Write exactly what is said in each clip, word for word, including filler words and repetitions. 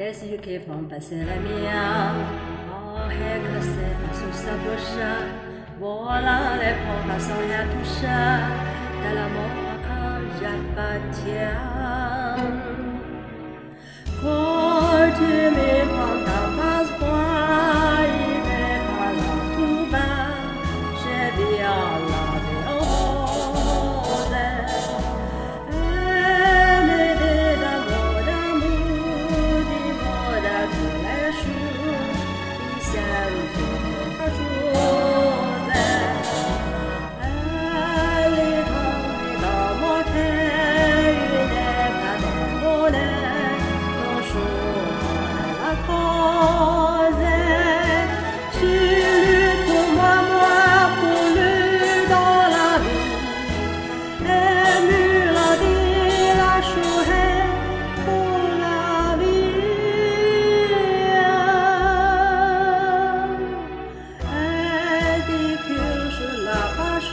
les yeux qui font passer la mienne. Oh, et que c'est pas sous sa bouche. Voilà les pauvres sans rien toucher. De l'amour que j'appartiens. Quand tu me prends ta passe-moi, il n'est pas là tout bas. Je viens la vie au rose. Elle me dit d'amour, d'amour, dis-moi de tous les jours. Il s'aime toute la chose. Elle est tombée dans mon cœur, il n'est pas de bonheur. Nos jours dans la cause. Tu luttes pour moi, moi pour lui dans la vie. Aimer la vie, la chouette pour la vie. Elle dit que je la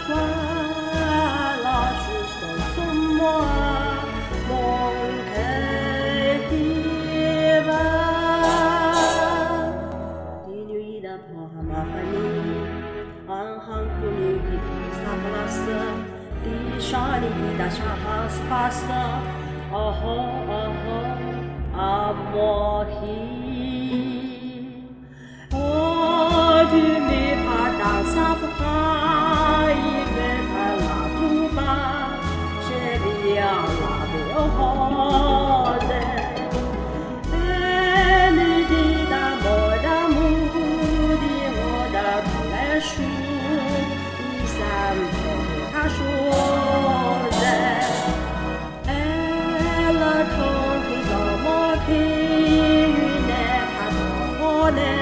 pas la juste sur moi, mon cœur qui bat. Des nuits d'apprendre à ma famille, un hangoumi qui fait sa place, des charniers d'achat passe, oh oh oh oh, à moi qui. Oh, tu m'es pas dans sa bras, il n'est pas là tout bas, je viens la vie au rose. Elle me dit d'amour, d'amour, dis-moi de tous les jours, il s'aime pour ta chose. Elle a tombé dans mon cœur, il n'est pas de bonheur.